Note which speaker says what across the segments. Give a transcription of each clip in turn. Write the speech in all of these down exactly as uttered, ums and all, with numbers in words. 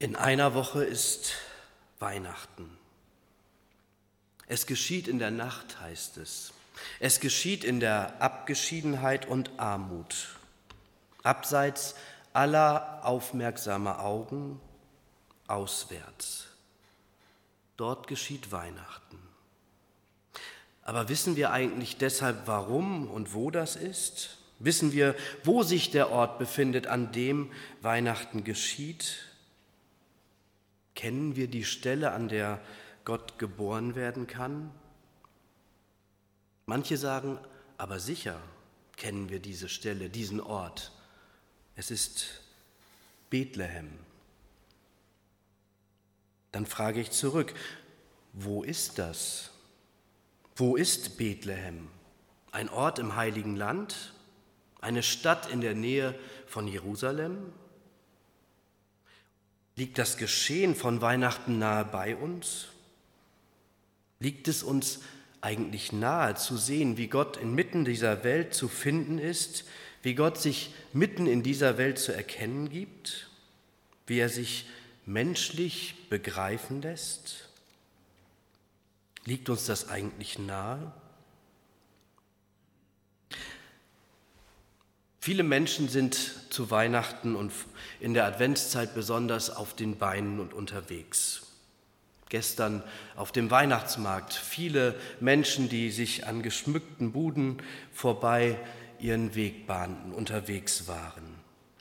Speaker 1: In einer Woche ist Weihnachten. Es geschieht in der Nacht, heißt es. Es geschieht in der Abgeschiedenheit und Armut, abseits aller aufmerksamer Augen, auswärts. Dort geschieht Weihnachten. Aber wissen wir eigentlich deshalb, warum und wo das ist? Wissen wir, wo sich der Ort befindet, an dem Weihnachten geschieht? Kennen wir die Stelle, an der Gott geboren werden kann? Manche sagen, aber sicher kennen wir diese Stelle, diesen Ort. Es ist Bethlehem. Dann frage ich zurück, wo ist das? Wo ist Bethlehem? Ein Ort im Heiligen Land? Eine Stadt in der Nähe von Jerusalem? Liegt das Geschehen von Weihnachten nahe bei uns? Liegt es uns eigentlich nahe zu sehen, wie Gott inmitten dieser Welt zu finden ist, wie Gott sich mitten in dieser Welt zu erkennen gibt, wie er sich menschlich begreifen lässt? Liegt uns das eigentlich nahe? Viele Menschen sind zu Weihnachten und in der Adventszeit besonders auf den Beinen und unterwegs. Gestern auf dem Weihnachtsmarkt viele Menschen, die sich an geschmückten Buden vorbei ihren Weg bahnten, unterwegs waren.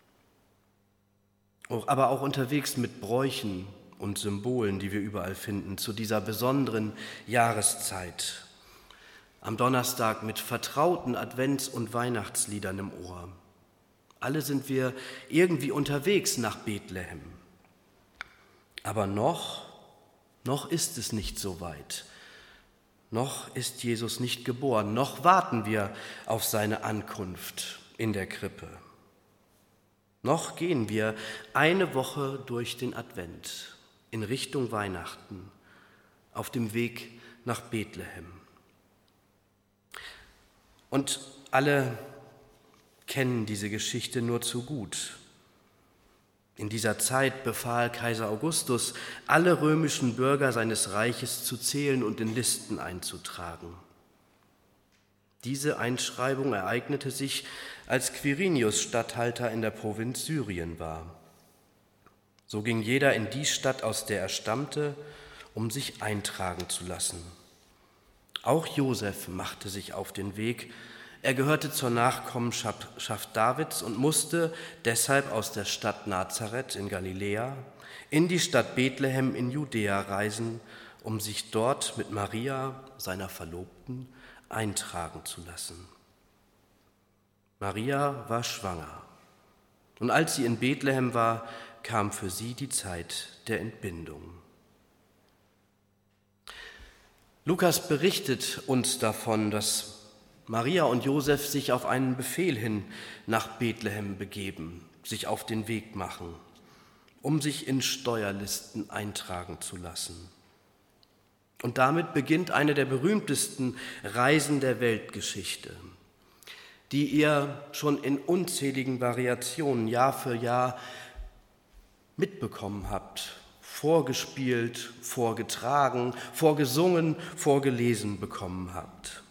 Speaker 1: Aber auch unterwegs mit Bräuchen und Symbolen, die wir überall finden, zu dieser besonderen Jahreszeit. Am Donnerstag mit vertrauten Advents- und Weihnachtsliedern im Ohr. Alle sind wir irgendwie unterwegs nach Bethlehem. Aber noch, noch ist es nicht so weit. Noch ist Jesus nicht geboren. Noch warten wir auf seine Ankunft in der Krippe. Noch gehen wir eine Woche durch den Advent in Richtung Weihnachten auf dem Weg nach Bethlehem. Und alle kennen diese Geschichte nur zu gut. In dieser Zeit befahl Kaiser Augustus, alle römischen Bürger seines Reiches zu zählen und in Listen einzutragen. Diese Einschreibung ereignete sich, als Quirinius Statthalter in der Provinz Syrien war. So ging jeder in die Stadt, aus der er stammte, um sich eintragen zu lassen. Auch Josef machte sich auf den Weg. Er gehörte zur Nachkommenschaft Davids und musste deshalb aus der Stadt Nazareth in Galiläa in die Stadt Bethlehem in Judäa reisen, um sich dort mit Maria, seiner Verlobten, eintragen zu lassen. Maria war schwanger und als sie in Bethlehem war, kam für sie die Zeit der Entbindung. Lukas berichtet uns davon, dass Maria und Josef sich auf einen Befehl hin nach Bethlehem begeben, sich auf den Weg machen, um sich in Steuerlisten eintragen zu lassen. Und damit beginnt eine der berühmtesten Reisen der Weltgeschichte, die ihr schon in unzähligen Variationen Jahr für Jahr mitbekommen habt, vorgespielt, vorgetragen, vorgesungen, vorgelesen bekommen habt.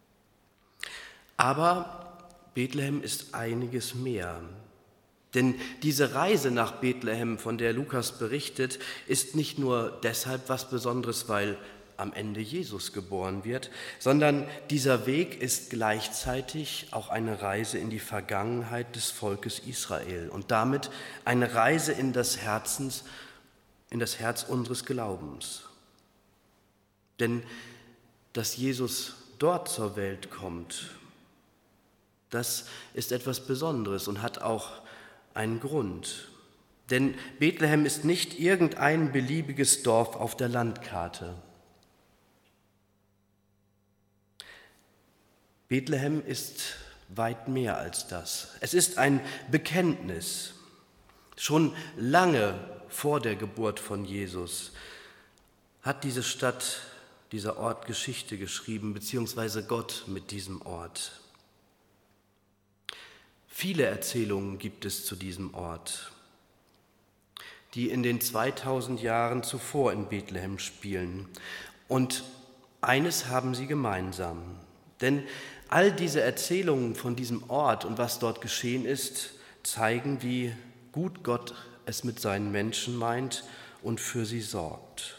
Speaker 1: Aber Bethlehem ist einiges mehr. Denn diese Reise nach Bethlehem, von der Lukas berichtet, ist nicht nur deshalb was Besonderes, weil am Ende Jesus geboren wird, sondern dieser Weg ist gleichzeitig auch eine Reise in die Vergangenheit des Volkes Israel und damit eine Reise in das Herzens, in das Herz unseres Glaubens. Denn dass Jesus dort zur Welt kommt, das ist etwas Besonderes und hat auch einen Grund. Denn Bethlehem ist nicht irgendein beliebiges Dorf auf der Landkarte. Bethlehem ist weit mehr als das. Es ist ein Bekenntnis. Schon lange vor der Geburt von Jesus hat diese Stadt, dieser Ort Geschichte geschrieben, beziehungsweise Gott mit diesem Ort. Viele Erzählungen gibt es zu diesem Ort. die in den zweitausend Jahren zuvor in Bethlehem spielen. Und eines haben sie gemeinsam, denn all diese Erzählungen von diesem Ort und was dort geschehen ist, zeigen, wie gut Gott es mit seinen Menschen meint und für sie sorgt.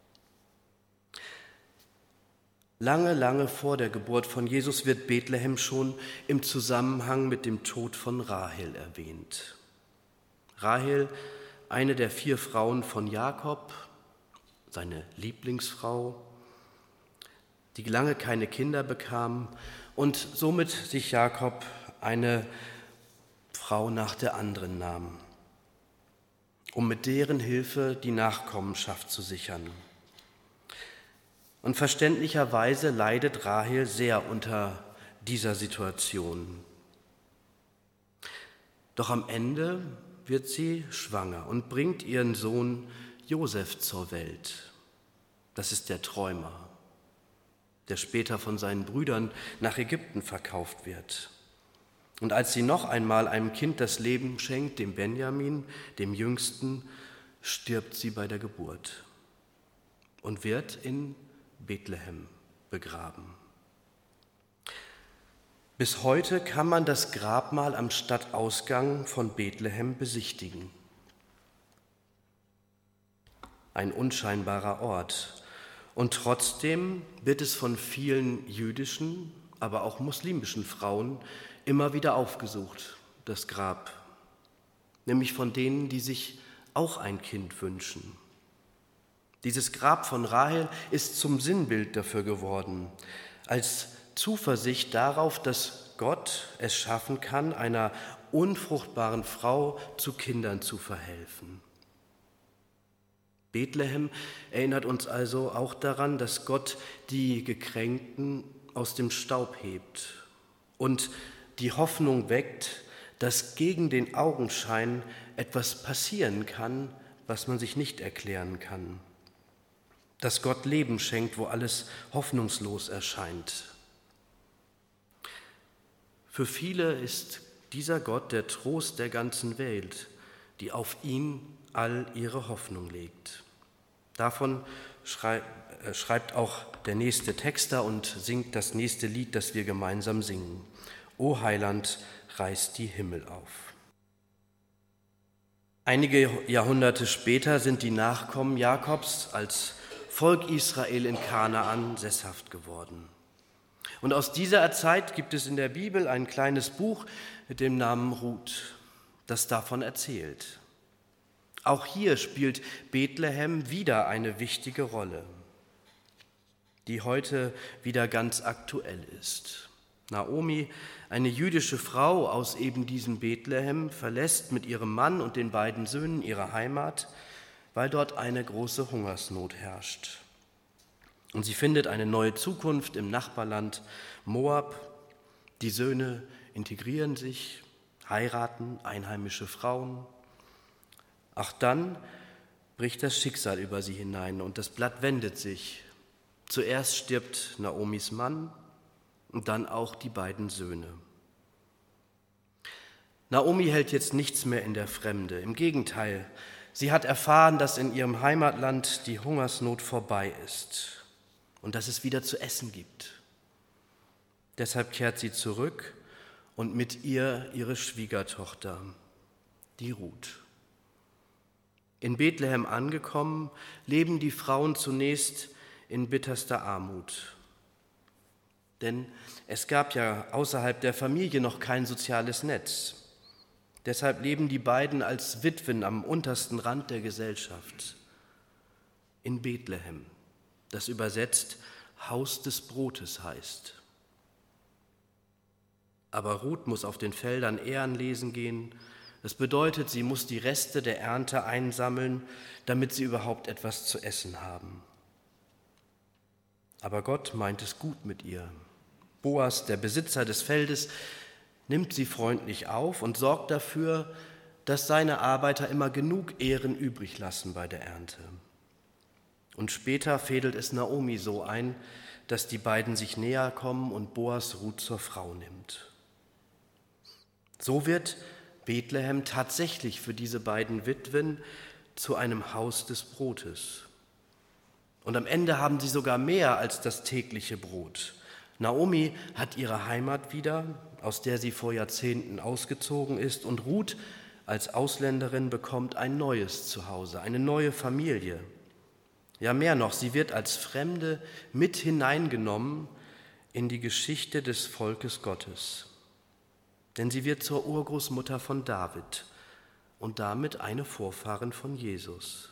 Speaker 1: Lange, lange vor der Geburt von Jesus wird Bethlehem schon im Zusammenhang mit dem Tod von Rahel erwähnt. Rahel, eine der vier Frauen von Jakob, seine Lieblingsfrau, die lange keine Kinder bekam und somit sich Jakob eine Frau nach der anderen nahm, um mit deren Hilfe die Nachkommenschaft zu sichern. Und verständlicherweise leidet Rahel sehr unter dieser Situation. Doch am Ende wird sie schwanger und bringt ihren Sohn Josef zur Welt. Das ist der Träumer, der später von seinen Brüdern nach Ägypten verkauft wird. Und als sie noch einmal einem Kind das Leben schenkt, dem Benjamin, dem Jüngsten, stirbt sie bei der Geburt und wird in Bethlehem begraben. Bis heute kann man das Grabmal am Stadtausgang von Bethlehem besichtigen. Ein unscheinbarer Ort. Und trotzdem wird es von vielen jüdischen, aber auch muslimischen Frauen immer wieder aufgesucht, das Grab. Nämlich von denen, die sich auch ein Kind wünschen. Dieses Grab von Rahel ist zum Sinnbild dafür geworden, als Zuversicht darauf, dass Gott es schaffen kann, einer unfruchtbaren Frau zu Kindern zu verhelfen. Bethlehem erinnert uns also auch daran, dass Gott die Gekränkten aus dem Staub hebt und die Hoffnung weckt, dass gegen den Augenschein etwas passieren kann, was man sich nicht erklären kann. Dass Gott Leben schenkt, wo alles hoffnungslos erscheint. Für viele ist dieser Gott der Trost der ganzen Welt, die auf ihn all ihre Hoffnung legt. Davon schreibt auch der nächste Texter und singt das nächste Lied, das wir gemeinsam singen. O Heiland, reiß die Himmel auf. Einige Jahrhunderte später sind die Nachkommen Jakobs als Volk Israel in Kanaan sesshaft geworden. Und aus dieser Zeit gibt es in der Bibel ein kleines Buch mit dem Namen Ruth, das davon erzählt. Auch hier spielt Bethlehem wieder eine wichtige Rolle, die heute wieder ganz aktuell ist. Naomi, eine jüdische Frau aus eben diesem Bethlehem, verlässt mit ihrem Mann und den beiden Söhnen ihre Heimat, weil dort eine große Hungersnot herrscht. Und sie findet eine neue Zukunft im Nachbarland Moab. Die Söhne integrieren sich, heiraten einheimische Frauen. Ach, dann bricht das Schicksal über sie hinein und das Blatt wendet sich. Zuerst stirbt Naomis Mann und dann auch die beiden Söhne. Naomi hält jetzt nichts mehr in der Fremde. Im Gegenteil, sie hat erfahren, dass in ihrem Heimatland die Hungersnot vorbei ist und dass es wieder zu essen gibt. Deshalb kehrt sie zurück und mit ihr ihre Schwiegertochter, die Ruth. In Bethlehem angekommen, leben die Frauen zunächst in bitterster Armut. Denn es gab ja außerhalb der Familie noch kein soziales Netz. Deshalb leben die beiden als Witwen am untersten Rand der Gesellschaft. In Bethlehem, das übersetzt Haus des Brotes heißt. Aber Ruth muss auf den Feldern Ähren lesen gehen. Das bedeutet, sie muss die Reste der Ernte einsammeln, damit sie überhaupt etwas zu essen haben. Aber Gott meint es gut mit ihr. Boas, der Besitzer des Feldes, nimmt sie freundlich auf und sorgt dafür, dass seine Arbeiter immer genug Ähren übrig lassen bei der Ernte. Und später fädelt es Naomi so ein, dass die beiden sich näher kommen und Boas Ruth zur Frau nimmt. So wird Bethlehem tatsächlich für diese beiden Witwen zu einem Haus des Brotes. Und am Ende haben sie sogar mehr als das tägliche Brot. Naomi hat ihre Heimat wieder, aus der sie vor Jahrzehnten ausgezogen ist, und Ruth als Ausländerin bekommt ein neues Zuhause, eine neue Familie. Ja, mehr noch, sie wird als Fremde mit hineingenommen in die Geschichte des Volkes Gottes. Denn sie wird zur Urgroßmutter von David und damit eine Vorfahrin von Jesus.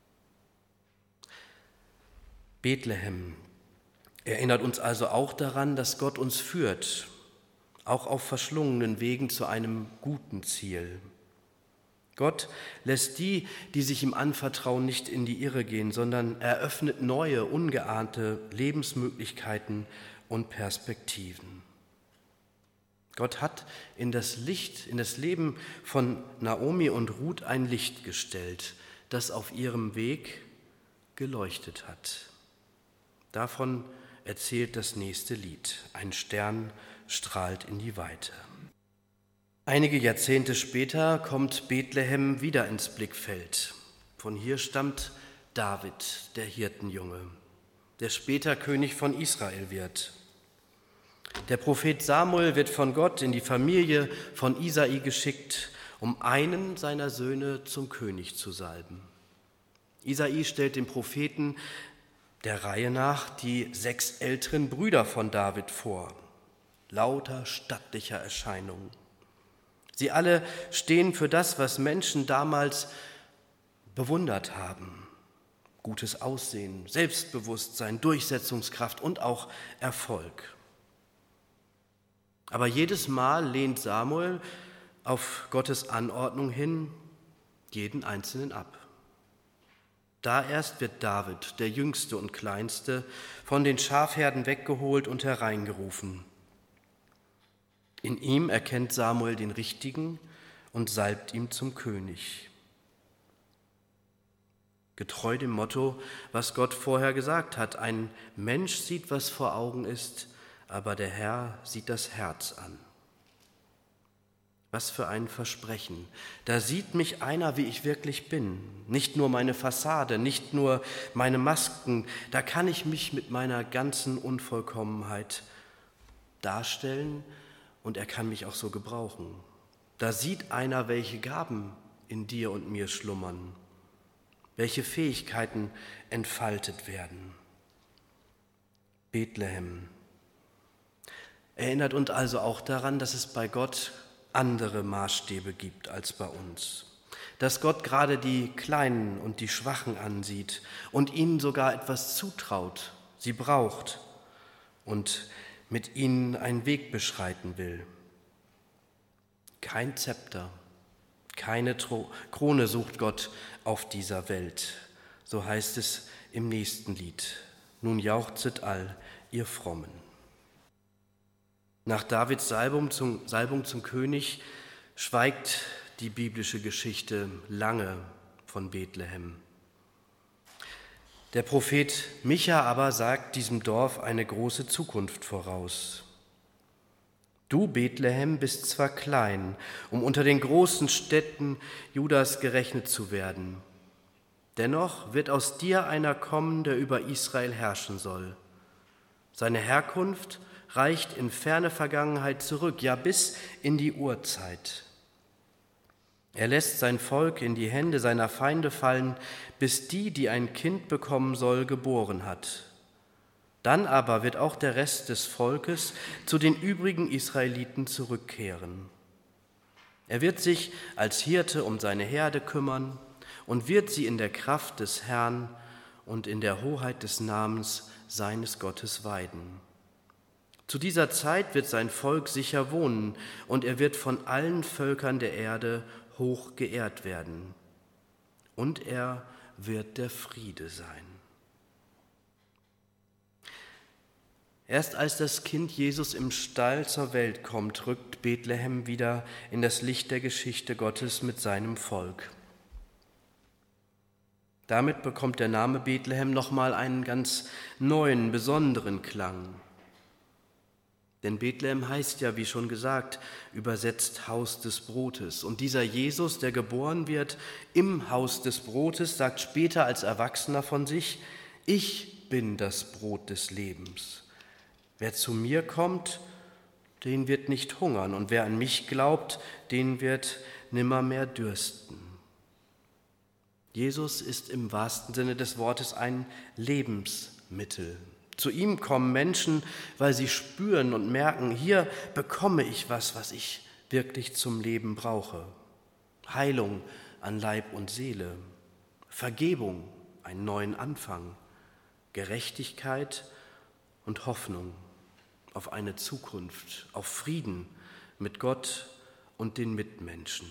Speaker 1: Bethlehem erinnert uns also auch daran, dass Gott uns führt, auch auf verschlungenen Wegen zu einem guten Ziel. Gott lässt die, die sich ihm anvertrauen, nicht in die Irre gehen, sondern eröffnet neue, ungeahnte Lebensmöglichkeiten und Perspektiven. Gott hat in das Licht, in das Leben von Naomi und Ruth ein Licht gestellt, das auf ihrem Weg geleuchtet hat. Davon erzählt das nächste Lied. Ein Stern strahlt in die Weite. Einige Jahrzehnte später kommt Bethlehem wieder ins Blickfeld. Von hier stammt David, der Hirtenjunge, der später König von Israel wird. Der Prophet Samuel wird von Gott in die Familie von Isai geschickt, um einen seiner Söhne zum König zu salben. Isai stellt dem Propheten der Reihe nach die sechs älteren Brüder von David vor, lauter stattlicher Erscheinungen. Sie alle stehen für das, was Menschen damals bewundert haben. Gutes Aussehen, Selbstbewusstsein, Durchsetzungskraft und auch Erfolg. Aber jedes Mal lehnt Samuel auf Gottes Anordnung hin jeden Einzelnen ab. Da erst wird David, der Jüngste und Kleinste, von den Schafherden weggeholt und hereingerufen. In ihm erkennt Samuel den Richtigen und salbt ihn zum König. Getreu dem Motto, was Gott vorher gesagt hat: Ein Mensch sieht, was vor Augen ist, aber der Herr sieht das Herz an. Was für ein Versprechen. Da sieht mich einer, wie ich wirklich bin. Nicht nur meine Fassade, nicht nur meine Masken. Da kann ich mich mit meiner ganzen Unvollkommenheit darstellen und er kann mich auch so gebrauchen. Da sieht einer, welche Gaben in dir und mir schlummern, welche Fähigkeiten entfaltet werden. Bethlehem erinnert uns also auch daran, dass es bei Gott andere Maßstäbe gibt als bei uns. Dass Gott gerade die Kleinen und die Schwachen ansieht und ihnen sogar etwas zutraut, sie braucht und mit ihnen einen Weg beschreiten will. Kein Zepter, keine Krone sucht Gott auf dieser Welt. So heißt es im nächsten Lied. Nun jauchzet all, ihr Frommen. Nach Davids Salbung zum, Salbung zum König schweigt die biblische Geschichte lange von Bethlehem. Der Prophet Micha aber sagt diesem Dorf eine große Zukunft voraus. Du, Bethlehem, bist zwar klein, um unter den großen Städten Judas gerechnet zu werden. Dennoch wird aus dir einer kommen, der über Israel herrschen soll. Seine Herkunft reicht in ferne Vergangenheit zurück, ja bis in die Urzeit. Er lässt sein Volk in die Hände seiner Feinde fallen, bis die, die ein Kind bekommen soll, geboren hat. Dann aber wird auch der Rest des Volkes zu den übrigen Israeliten zurückkehren. Er wird sich als Hirte um seine Herde kümmern und wird sie in der Kraft des Herrn und in der Hoheit des Namens seines Gottes weiden. Zu dieser Zeit wird sein Volk sicher wohnen und er wird von allen Völkern der Erde hoch geehrt werden. Und er wird der Friede sein. Erst als das Kind Jesus im Stall zur Welt kommt, rückt Bethlehem wieder in das Licht der Geschichte Gottes mit seinem Volk. Damit bekommt der Name Bethlehem nochmal einen ganz neuen, besonderen Klang. Denn Bethlehem heißt ja, wie schon gesagt, übersetzt Haus des Brotes. Und dieser Jesus, der geboren wird im Haus des Brotes, sagt später als Erwachsener von sich: Ich bin das Brot des Lebens. Wer zu mir kommt, den wird nicht hungern. Und wer an mich glaubt, den wird nimmermehr dürsten. Jesus ist im wahrsten Sinne des Wortes ein Lebensmittel. Zu ihm kommen Menschen, weil sie spüren und merken, hier bekomme ich was, was ich wirklich zum Leben brauche. Heilung an Leib und Seele, Vergebung, einen neuen Anfang, Gerechtigkeit und Hoffnung auf eine Zukunft, auf Frieden mit Gott und den Mitmenschen.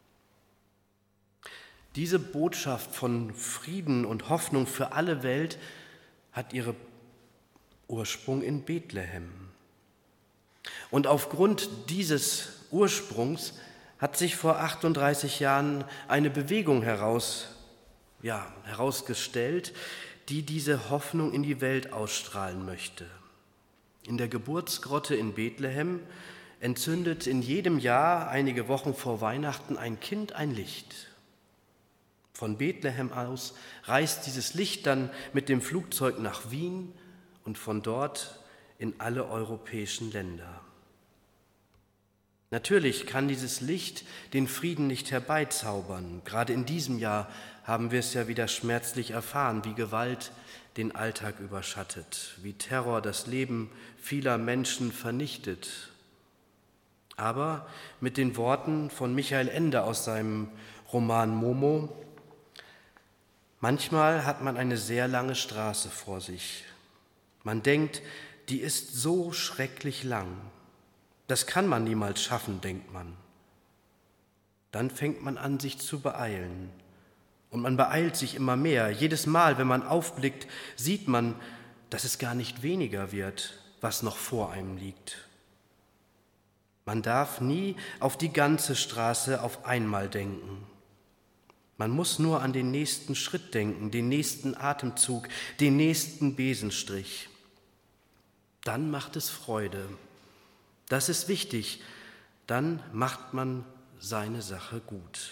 Speaker 1: Diese Botschaft von Frieden und Hoffnung für alle Welt hat ihre Ursprung in Bethlehem. Und aufgrund dieses Ursprungs hat sich vor achtunddreißig Jahren eine Bewegung heraus, ja, herausgestellt, die diese Hoffnung in die Welt ausstrahlen möchte. In der Geburtsgrotte in Bethlehem entzündet in jedem Jahr einige Wochen vor Weihnachten ein Kind ein Licht. Von Bethlehem aus reist dieses Licht dann mit dem Flugzeug nach Wien und von dort in alle europäischen Länder. Natürlich kann dieses Licht den Frieden nicht herbeizaubern. Gerade in diesem Jahr haben wir es ja wieder schmerzlich erfahren, wie Gewalt den Alltag überschattet, wie Terror das Leben vieler Menschen vernichtet. Aber mit den Worten von Michael Ende aus seinem Roman Momo: Manchmal hat man eine sehr lange Straße vor sich. Man denkt, die ist so schrecklich lang. Das kann man niemals schaffen, denkt man. Dann fängt man an, sich zu beeilen. Und man beeilt sich immer mehr. Jedes Mal, wenn man aufblickt, sieht man, dass es gar nicht weniger wird, was noch vor einem liegt. Man darf nie auf die ganze Straße auf einmal denken. Man muss nur an den nächsten Schritt denken, den nächsten Atemzug, den nächsten Besenstrich. Dann macht es Freude. Das ist wichtig. Dann macht man seine Sache gut.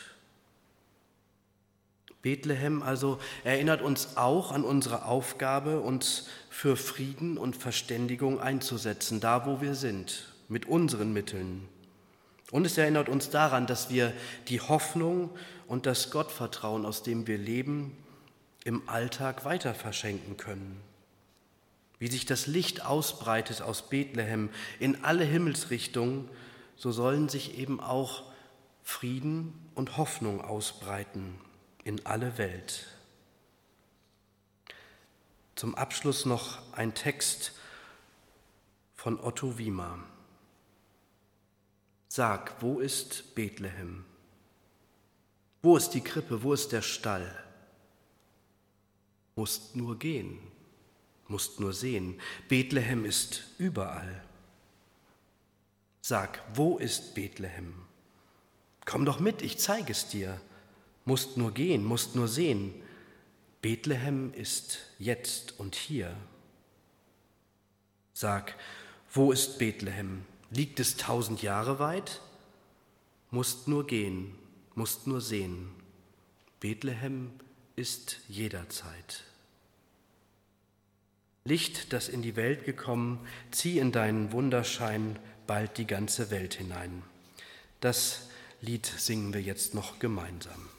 Speaker 1: Bethlehem also erinnert uns auch an unsere Aufgabe, uns für Frieden und Verständigung einzusetzen, da wo wir sind, mit unseren Mitteln. Und es erinnert uns daran, dass wir die Hoffnung und das Gottvertrauen, aus dem wir leben, im Alltag weiter verschenken können. Wie sich das Licht ausbreitet aus Bethlehem in alle Himmelsrichtungen, so sollen sich eben auch Frieden und Hoffnung ausbreiten in alle Welt. Zum Abschluss noch ein Text von Otto Wiemer. Sag, wo ist Bethlehem? Wo ist die Krippe, wo ist der Stall? Musst nur gehen, musst nur sehen. Bethlehem ist überall. Sag, wo ist Bethlehem? Komm doch mit, ich zeige es dir. Musst nur gehen, musst nur sehen. Bethlehem ist jetzt und hier. Sag, wo ist Bethlehem? Liegt es tausend Jahre weit? Musst nur gehen, musst nur sehen. Bethlehem ist jederzeit. Licht, das in die Welt gekommen, zieh in deinen Wunderschein bald die ganze Welt hinein. Das Lied singen wir jetzt noch gemeinsam.